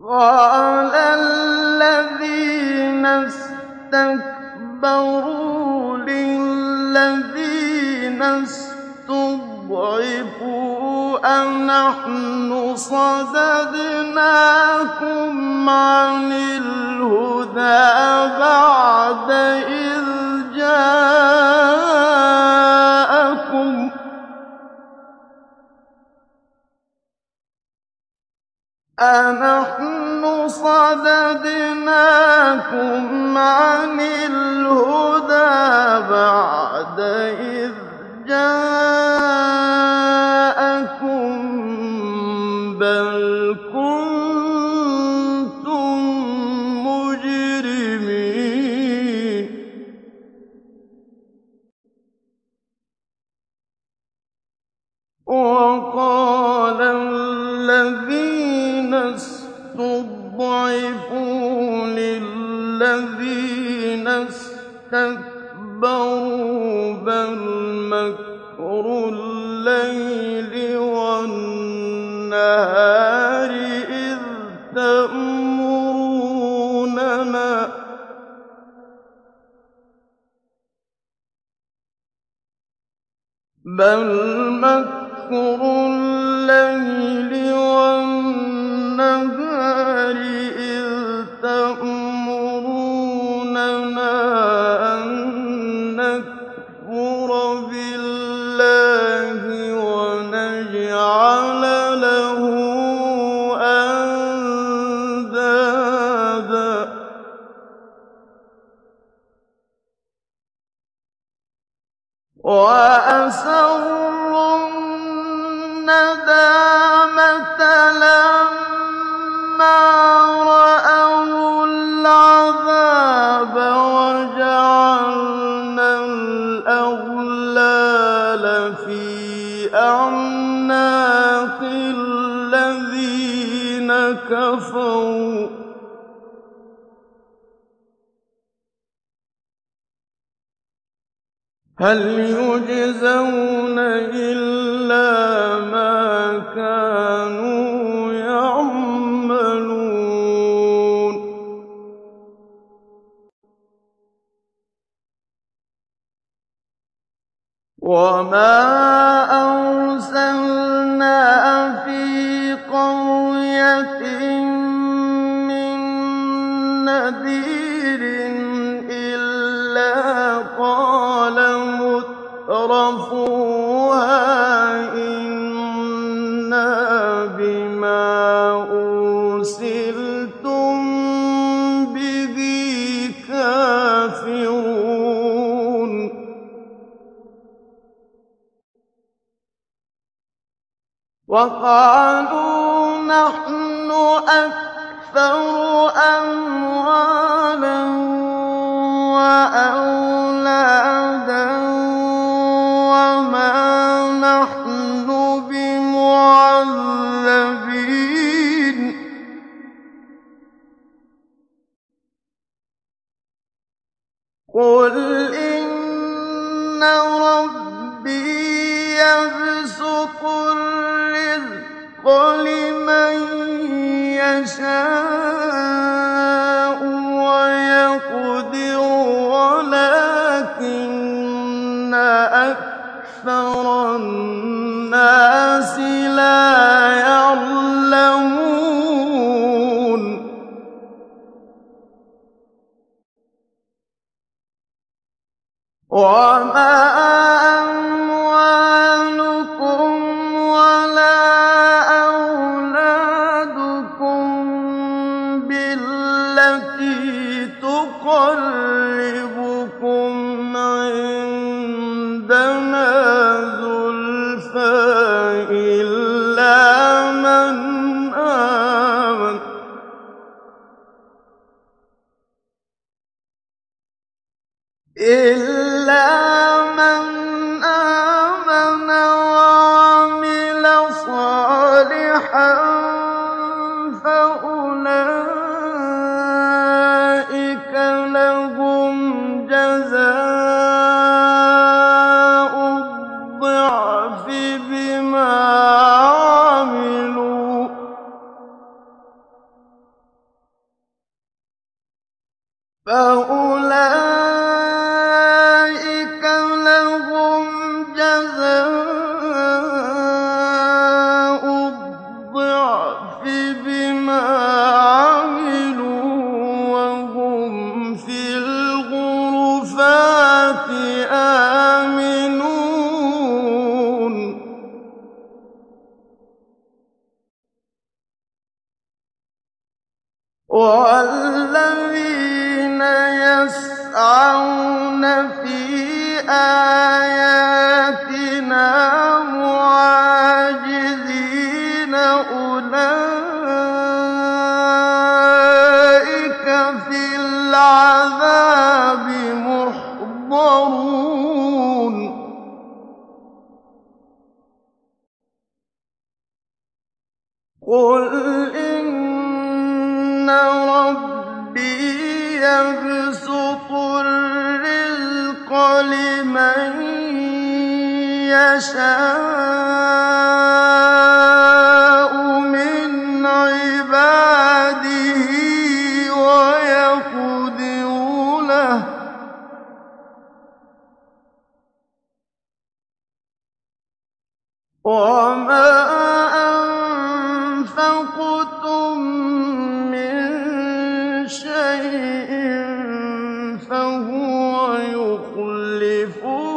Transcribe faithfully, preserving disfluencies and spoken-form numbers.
قَالَ الَّذِينَ اسْتَكْبَرُوا لِلَّذِينَ اسْتُضْعِفُوا أَنَحْنُ صَدَدْنَاكُمْ عَنِ الْهُدَىٰ بَعْدَ إِذْ جَاءَكُمْ ۖ أَنَحْنُ صَدَدْنَاكُمْ عَنِ الْهُدَىٰ بَعْدَ إِذْ جَاءَكُم ۖ بَلْ كُنتُم مُّجْرِمِينَ وَقَالَ الَّذِينَ اسْتُضْعِفُوا لِلَّذِينَ اسْتَكْبَرُوا بَلْ مَكْرُ اللَّيْلِ وَالنَّهَارِ إِذْ تَأْمُرُونَنَا بَلْ مَكْرُ اللَّيْلِ وَالنَّهَارِ إِذْ تَأْمُرُونَنَا أَن نَّكْفُرَ بِاللَّهِ وَنَجْعَلَ لَهُ أَندَادًا ۚ وَأَسَرُّوا النَّدَامَةَ لَمَّا رَأَوُا الْعَذَابَ وَجَعَلْنَا الْأَغْلَالَ فِي أَعْنَاقِ الَّذِينَ كَفَرُوا هَلْ يُجْزَوْنَ إِلَّا مَا كَانُوا يَعْمَلُونَ وَمَا أَرْسَلْنَا فِي قَرْيَةٍ مِّن نَّذِيرٍ إِلَّا قَالَ مُتْرَفُوهَا إِنَّا بِمَا أُرْسِلْتُم بِهِ كَافِرُونَ وَقَالُوا نَحْنُ أَكْثَرُ أَمْوَالًا وَأَوْلَادًا وَمَا نَحْنُ بِمُعَذَّبِينَ قُلْ إِنَّ رَبِّي يَبْسُطُ الرِّزْقَ لِمَن يَشَاءُ وَيَقْدِرُ وَلَٰكِنَّ أَكْثَرَ النَّاسِ لَا يَعْلَمُونَ وَمَا أَمْوَالُكُمْ وَلَا أَوْلَادُكُم بِالَّتِي تُقَرِّبُكُمْ عِندَنَا زُلْفَىٰ إِلَّا مَنْ آمَنَ وَعَمِلَ صَالِحًا فَأُولَٰئِكَ لَهُمْ جَزَاءُ الضِّعْفِ بِمَا عَمِلُوا فَأُولَٰئِكَ لَهُمْ جَزَاءُ الضِّعْفِ بِمَا عَمِلُوا وَهُمْ فِي الْغُرُفَاتِ آمِنُونَ وَالَّذِينَ يَسْعَوْنَ فِي آيَاتِنَا مُعَاجِزِينَ أُولَٰئِكَ فِي الْعَذَابِ مُحْضَرُونَ قُلْ إِنَّ رَبِّي يَبْسُطُ الرِّزْقَ لِمَن يَشَاءُ مِنْ عِبَادِهِ وَيَقْدِرُ لَهُ ۚ وَمَا أَنفَقْتُم مِّن شَيْءٍ فَهُوَ يُخْلِفُهُ